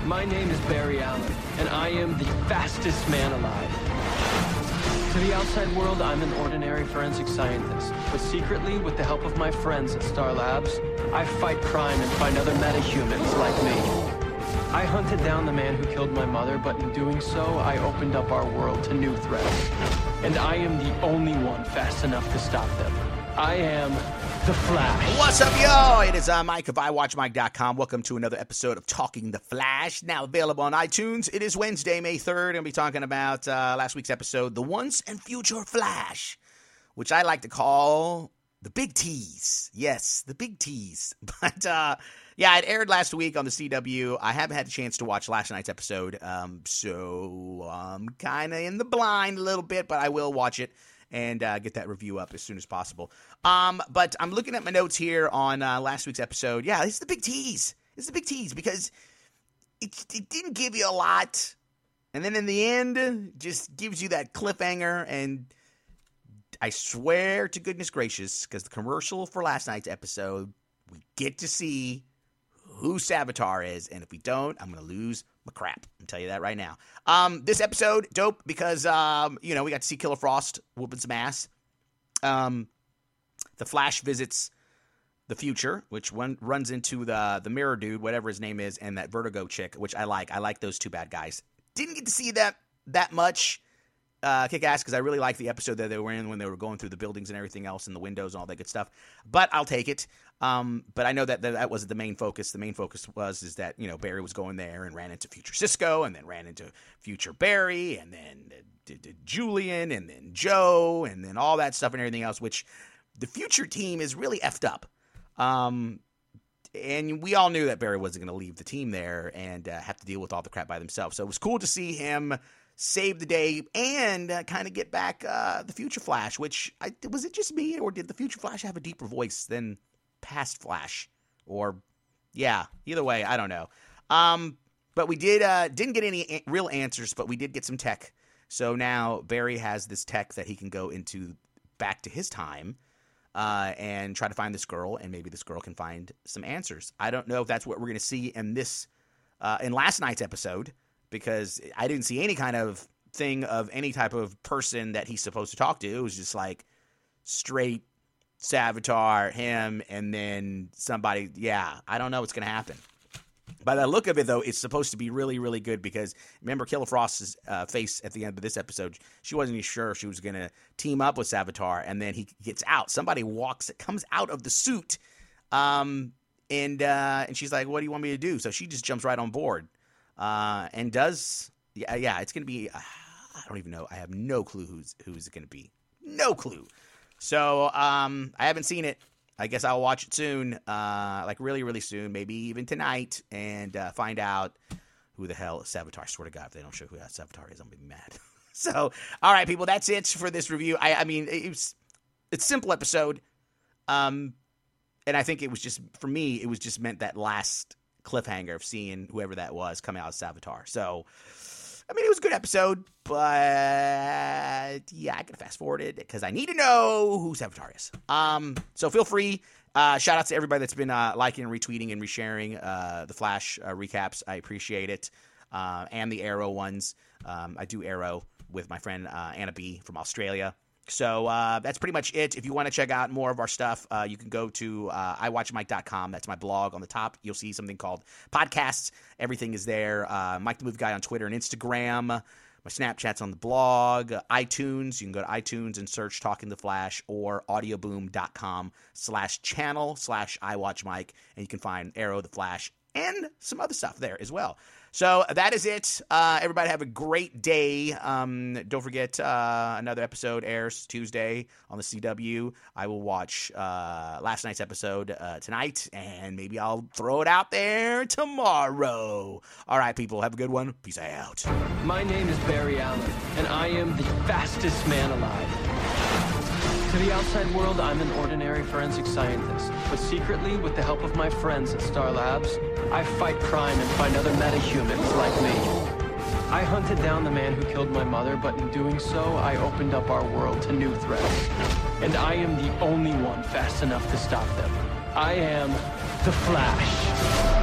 My name is Barry Allen, and I am the fastest man alive. To the outside world, I'm an ordinary forensic scientist, but secretly, with the help of my friends at Star Labs, I fight crime and find other metahumans like me. I hunted down the man who killed my mother, but in doing so, I opened up our world to new threats. And I am the only one fast enough to stop them. I am The Flash. What's up, y'all? It is Mike of iWatchMike.com. Welcome to another episode of Talking The Flash, now available on iTunes. It is Wednesday, May 3rd, and we'll be talking about last week's episode, The Once and Future Flash, which I like to call the Big Tease. Yes, the Big Tease. But, yeah, it aired last week on the CW. I haven't had a chance to watch last night's episode, so I'm kind of in the blind a little bit, but I will watch it and get that review up as soon as possible. But I'm looking at my notes here on last week's episode. Yeah, it's the big tease. It's the big tease because it didn't give you a lot. And then in the end, just gives you that cliffhanger. And I swear to goodness gracious, because the commercial for last night's episode, we get to see who Savitar is. And if we don't, I'm going to lose my crap. I'll tell you that right now. This episode, dope, because, we got to see Killer Frost whooping some ass. The Flash visits the future, which runs into the Mirror Dude, whatever his name is, and that Vertigo chick, which I like. I like those two bad guys. Didn't get to see that much kick-ass, because I really liked the episode that they were in when they were going through the buildings and everything else and the windows and all that good stuff. But I'll take it. But I know that wasn't the main focus. The main focus is that, Barry was going there and ran into Future Cisco and then ran into Future Barry and then Julian and then Joe and then all that stuff and everything else, which the Future team is really effed up. And we all knew that Barry wasn't going to leave the team there and have to deal with all the crap by themselves. So it was cool to see him save the day and kind of get back the Future Flash, which was it just me, or did the Future Flash have a deeper voice than past Flash? Or yeah, either way, I don't know. But we didn't get any real answers, but we did get some tech. So now Barry has this tech that he can go into back to his time and try to find this girl, and maybe this girl can find some answers. I don't know if that's what we're going to see in this in last night's episode, because I didn't see any kind of thing of any type of person that he's supposed to talk to. It was just like straight Savitar, him, and then somebody. Yeah, I don't know what's going to happen. By the look of it, though, it's supposed to be really, really good, because remember Killer Frost's face at the end of this episode? She wasn't even sure if she was going to team up with Savitar, and then he gets out. Somebody comes out of the suit, and she's like, "What do you want me to do?" So she just jumps right on board, and does. Yeah, it's going to be. I don't even know. I have no clue who's it going to be. No clue. So I haven't seen it. I guess I'll watch it soon, like really, really soon, maybe even tonight, and find out who the hell is Savitar. I swear to God, if they don't show who that Savitar is, I'm going to be mad. So, all right, people, that's it for this review. I mean, it's a simple episode, and I think it was just, for me, it was just meant that last cliffhanger of seeing whoever that was come out as Savitar. So, I mean, it was a good episode, but yeah, I could have fast forwarded because I need to know who Savitar is. So feel free. Shout out to everybody that's been liking and retweeting and resharing the Flash recaps. I appreciate it. And the Arrow ones. I do Arrow with my friend Anna B from Australia. So that's pretty much it. If you want to check out more of our stuff, you can go to iWatchMike.com. That's my blog. On the top, you'll see something called podcasts. Everything is there. Mike the Movie Guy on Twitter and Instagram. My Snapchat's on the blog. iTunes. You can go to iTunes and search Talking the Flash, or audioboom.com/channel/iWatchMike, and you can find Arrow, the Flash, and some other stuff there as well. So that is it. Everybody have a great day. Don't forget, another episode airs Tuesday on the CW. I will watch last night's episode tonight, and maybe I'll throw it out there tomorrow. All right, people, have a good one. Peace out. My name is Barry Allen, and I am the fastest man alive. To the outside world, I'm an ordinary forensic scientist, but secretly, with the help of my friends at Star Labs, I fight crime and find other metahumans like me. I hunted down the man who killed my mother, but in doing so, I opened up our world to new threats. And I am the only one fast enough to stop them. I am The Flash.